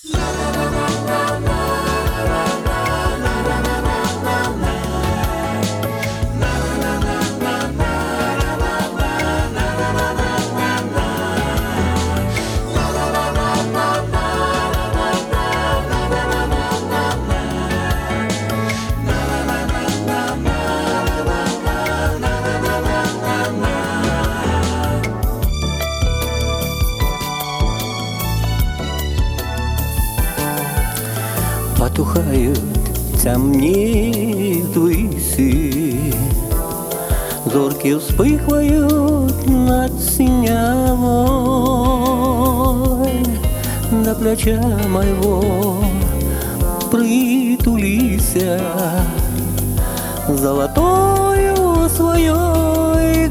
Потухают, темнеют выси, зорки вспыхивают над синявой. До плеча моего притулися золотою своей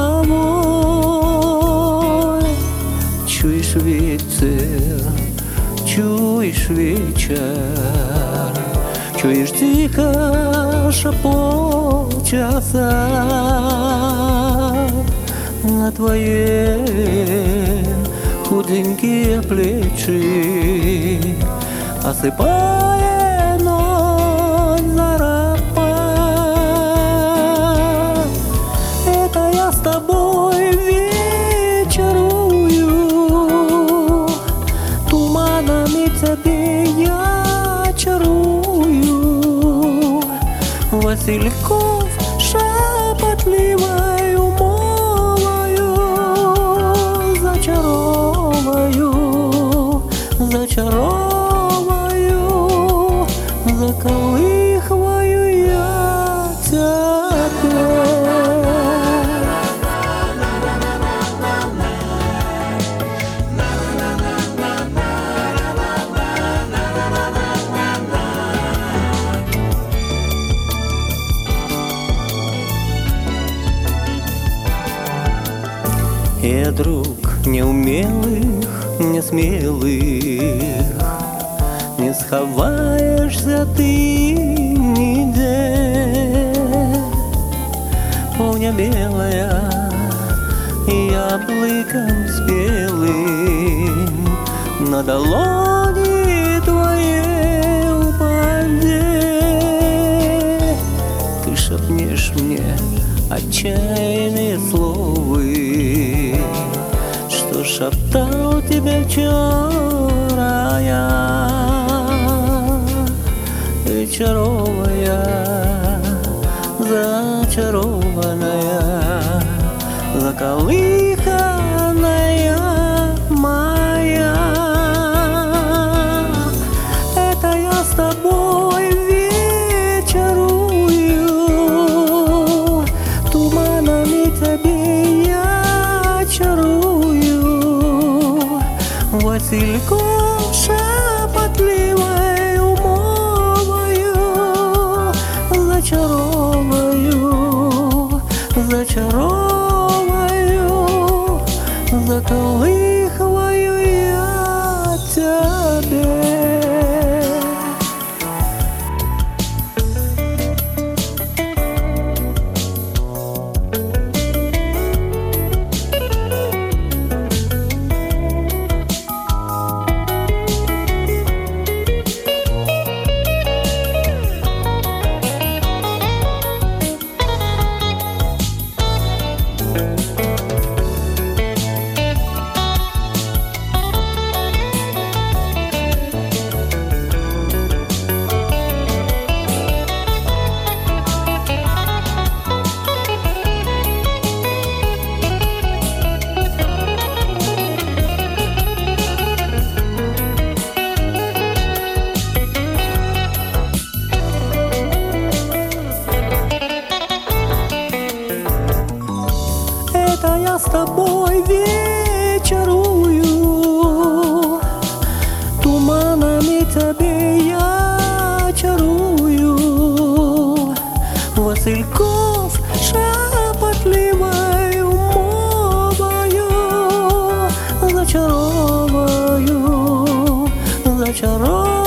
головой. Чуешь ветер, чуешь вечер, чуешь тихо шепочется на твои худенькие плечи, осыпая ночь за распад. Это я с тобой вечерую, туманами тебе я чарую, васильков шепотливою мовою зачаровываю, зачаровываю, заколыхиваю я тебя. Я друг неумелых, несмелых, не сховаешься ты нигде. Полня белая, яблоком спелым на долони твоей упаде. Ты шепнешь мне отчаянные слова, что шептал тебе вчера я, вечеровая, зачарованная, заколыханная моя. Это я с тобой вечерую, туманами тебе я чарую, васильком шепотливою мовою зачаровываю, зачаровываю, заколыхиваю я тебе. Это я с тобой вечерую, туманами тебе я чарую, васильков шепотливою мовою зачаровываю, зачаровываю.